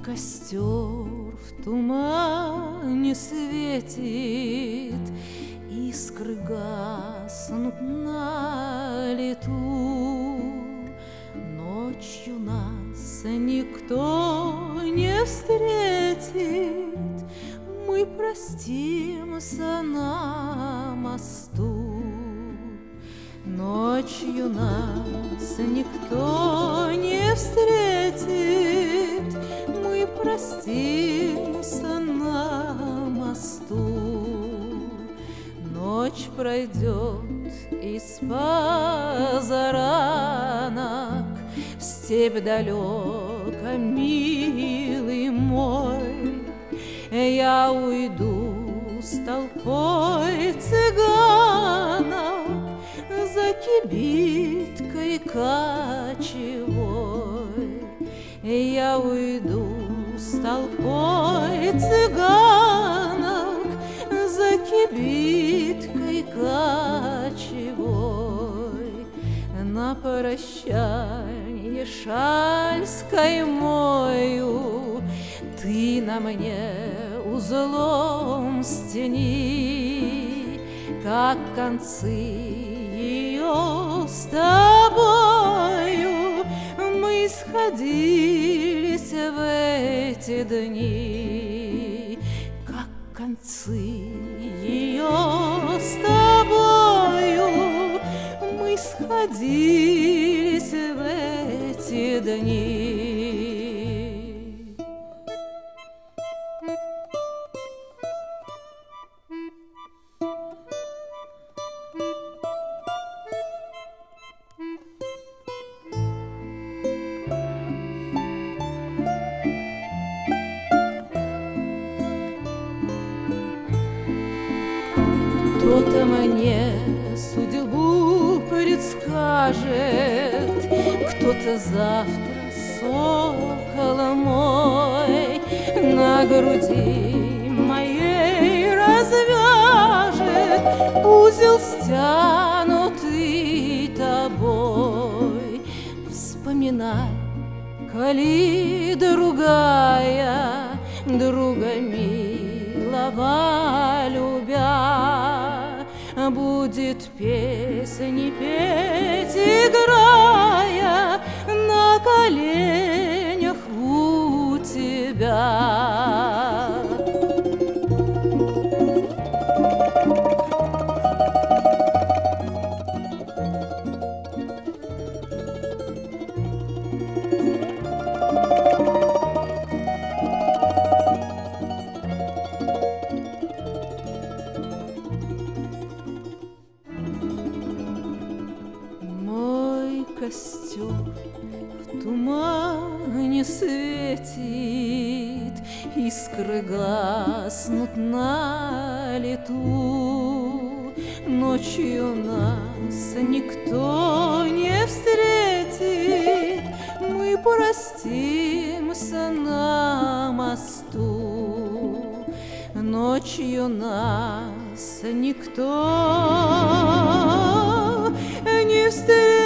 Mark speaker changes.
Speaker 1: Костер в тумане светит, искры гаснут на лету. Ночью нас никто не встретит, мы простимся на мосту. Ночью нас никто не встретит, мы простимся на мосту. Ночь пройдет из позаранок в степь далеко, милый мой. Я уйду с толпой цыганок за кибиткой кочевой. Я уйду с толпой цыганок за кибиткой кочевой. На прощанье шаль с каймою ты на мне узлом стяни, как концы ее с тобою мы сходились в эти дни, как концы ее с тобою мы сходились в эти дни. Кто-то мне судьбу предскажет, кто-то завтра сокола мой на груди моей развяжет, узел стянутый тобой. Вспоминай, коли другая друга милого любя будет песни петь, играя на коленях у тебя. Костер в тумане светит, искры гаснут на лету. Ночью нас никто не встретит, мы простимся на мосту. Ночью нас никто не встретит,